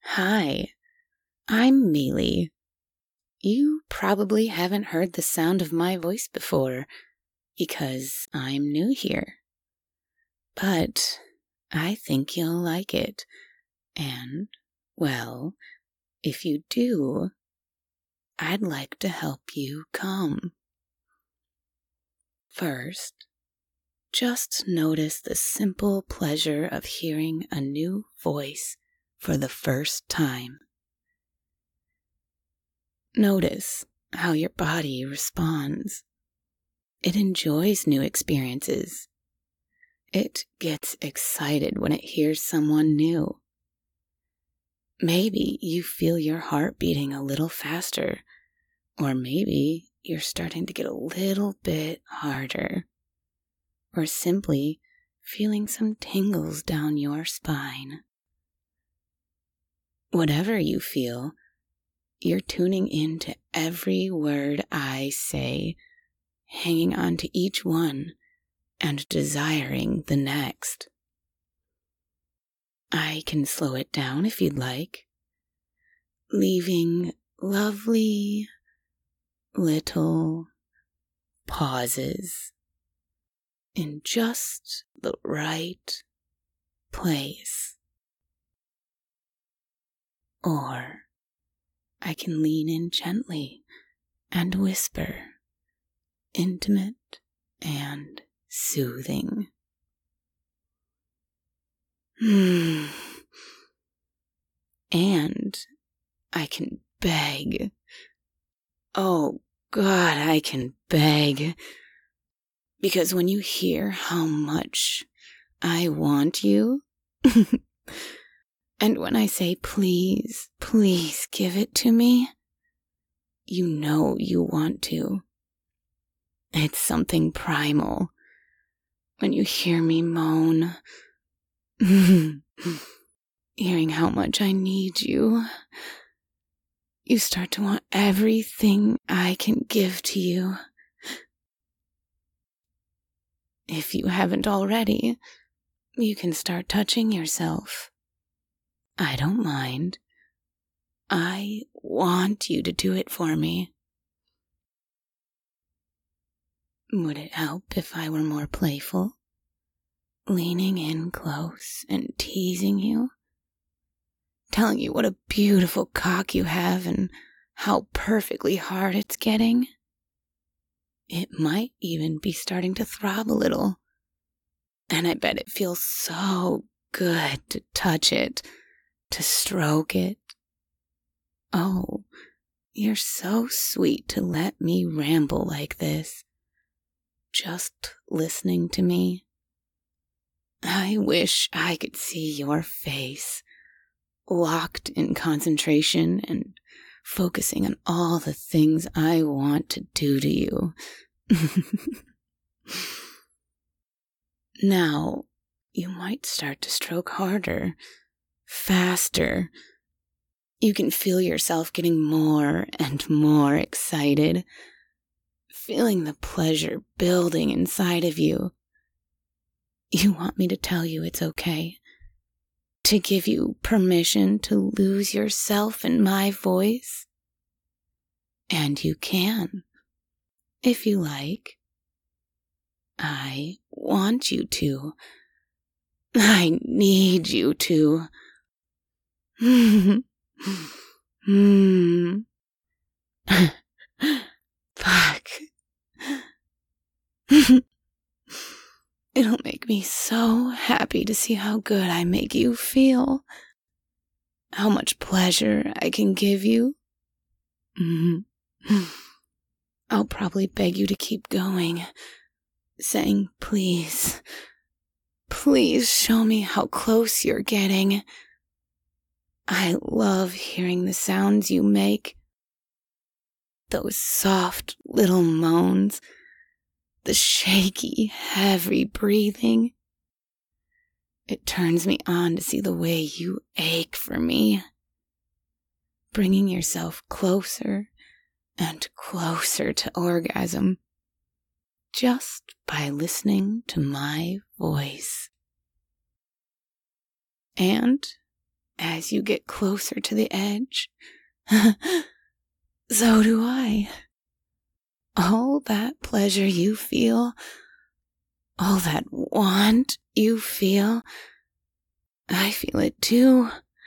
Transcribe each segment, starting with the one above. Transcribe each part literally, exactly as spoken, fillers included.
Hi, I'm Mealy. You probably haven't heard the sound of my voice before because I'm new here. But I think you'll like it. And, well, if you do, I'd like to help you calm. First, just notice the simple pleasure of hearing a new voice for the first time. Notice how your body responds. It enjoys new experiences. It gets excited when it hears someone new. Maybe you feel your heart beating a little faster, or maybe you're starting to get a little bit harder, or simply feeling some tingles down your spine. Whatever you feel, you're tuning into every word I say, hanging on to each one and desiring the next. I can slow it down if you'd like, leaving lovely little pauses in just the right place. Or I can lean in gently and whisper, intimate and soothing. Hmm. And I can beg. Oh God, I can beg. Because when you hear how much I want you, and when I say please, please give it to me, you know you want to. It's something primal. When you hear me moan, hearing how much I need you, you start to want everything I can give to you. If you haven't already, you can start touching yourself. I don't mind. I want you to do it for me. Would it help if I were more playful? Leaning in close and teasing you? Telling you what a beautiful cock you have and how perfectly hard it's getting? It might even be starting to throb a little. And I bet it feels so good to touch it, to stroke it. Oh, you're so sweet to let me ramble like this. Just listening to me. I wish I could see your face, locked in concentration and focusing on all the things I want to do to you. Now, you might start to stroke harder, faster. You can feel yourself getting more and more excited, feeling the pleasure building inside of you. You want me to tell you it's okay, to give you permission to lose yourself in my voice? And you can, if you like. I want you to. I need you to. Hmm. Fuck. It'll make me so happy to see how good I make you feel. How much pleasure I can give you. Mm-hmm. I'll probably beg you to keep going, saying, please, please show me how close you're getting. I love hearing the sounds you make. Those soft little moans, the shaky, heavy breathing. It turns me on to see the way you ache for me, bringing yourself closer and closer to orgasm, just by listening to my voice. And as you get closer to the edge. So do I. All that pleasure you feel, all that want you feel, I feel it too.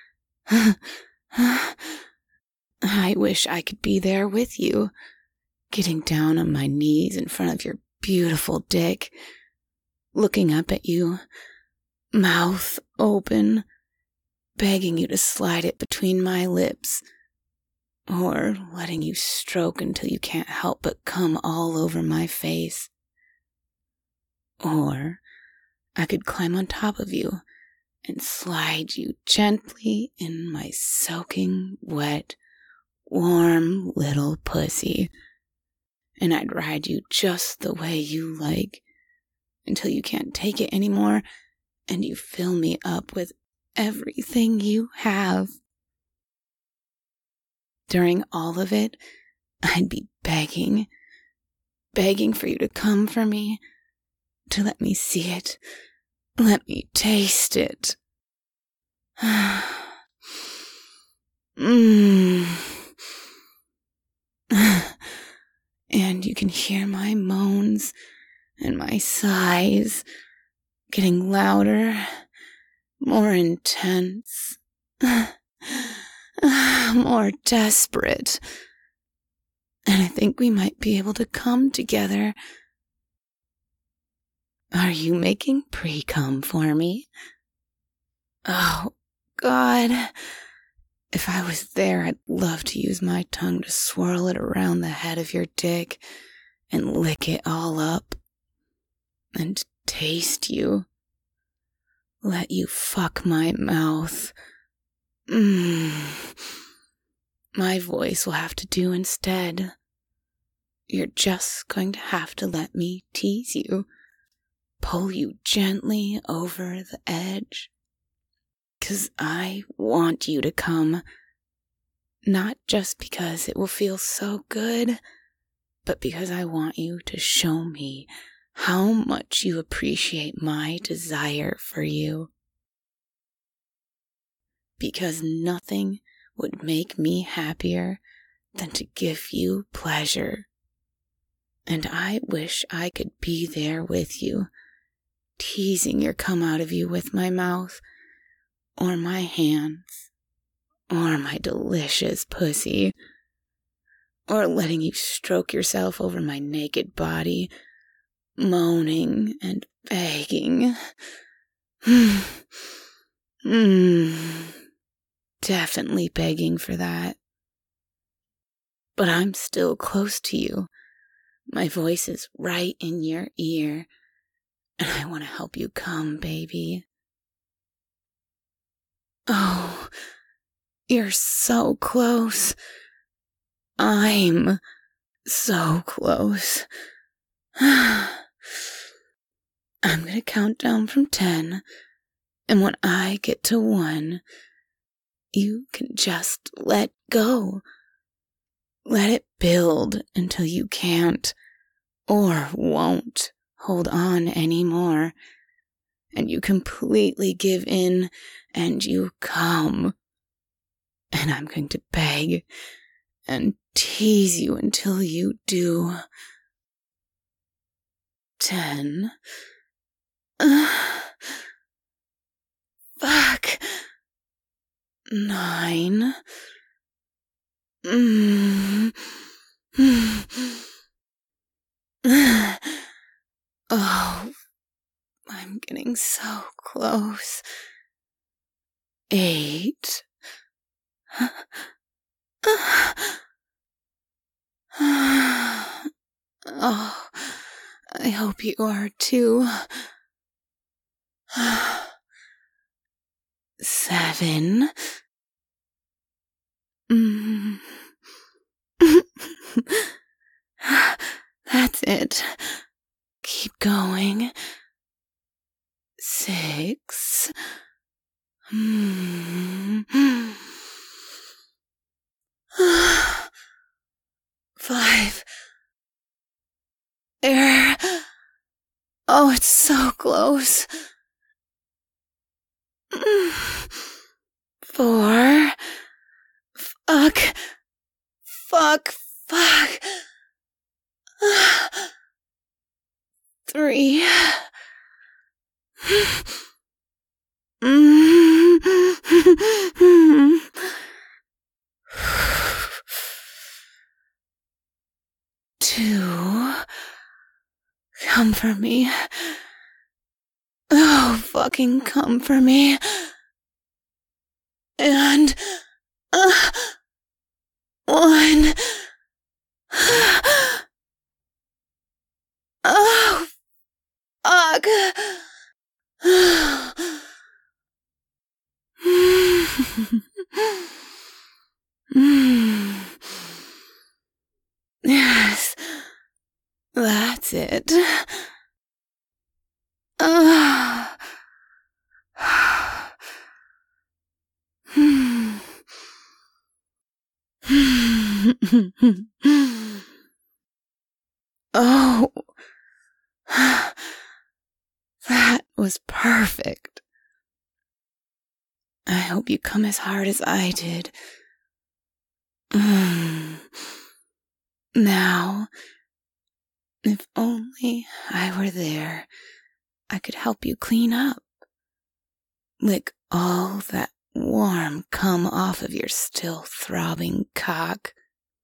I wish I could be there with you, getting down on my knees in front of your beautiful dick, looking up at you, mouth open, begging you to slide it between my lips, or letting you stroke until you can't help but come all over my face. Or I could climb on top of you and slide you gently in my soaking, wet, warm little pussy. And I'd ride you just the way you like, until you can't take it anymore and you fill me up with everything you have. During all of it, I'd be begging, begging for you to come for me, to let me see it, let me taste it. mm. And you can hear my moans and my sighs getting louder, more intense, more desperate. And I think we might be able to come together. Are you making pre-cum for me? Oh, God. If I was there, I'd love to use my tongue to swirl it around the head of your dick and lick it all up. And taste you. Let you fuck my mouth. Mmm. My voice will have to do instead. You're just going to have to let me tease you. Pull you gently over the edge. 'Cause I want you to come. Not just because it will feel so good, but because I want you to show me how much you appreciate my desire for you. Because nothing would make me happier than to give you pleasure. And I wish I could be there with you, teasing your cum out of you with my mouth, or my hands, or my delicious pussy, or letting you stroke yourself over my naked body, moaning and begging. mm, definitely begging for that. But I'm still close to you. My voice is right in your ear, and I want to help you come, baby. Oh, you're so close. I'm so close. I'm gonna count down from ten, and when I get to one, you can just let go. Let it build until you can't, or won't, hold on anymore, and you completely give in, and you come. And I'm going to beg and tease you until you do. Ten. Uh, fuck. Nine. Mm. Oh, I'm getting so close. Eight. Oh, I hope you are too. Seven. Mm. That's it. Keep going. Six. Mm. Five. There. Oh, it's so close. Four. fuck, fuck. Three. Two. Come for me. Oh, fucking come for me. And... Uh, one. Oh, fuck. Yes, that's it. Uh, oh, that was perfect. I hope you come as hard as I did. Mm. Now, if only I were there, I could help you clean up. Lick all that warm cum off of your still throbbing cock.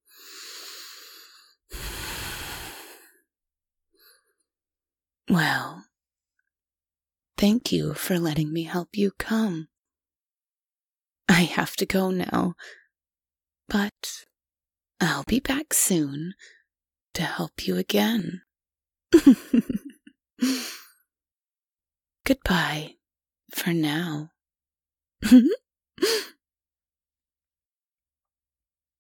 Well, thank you for letting me help you come. I have to go now, but I'll be back soon to help you again. Goodbye for now.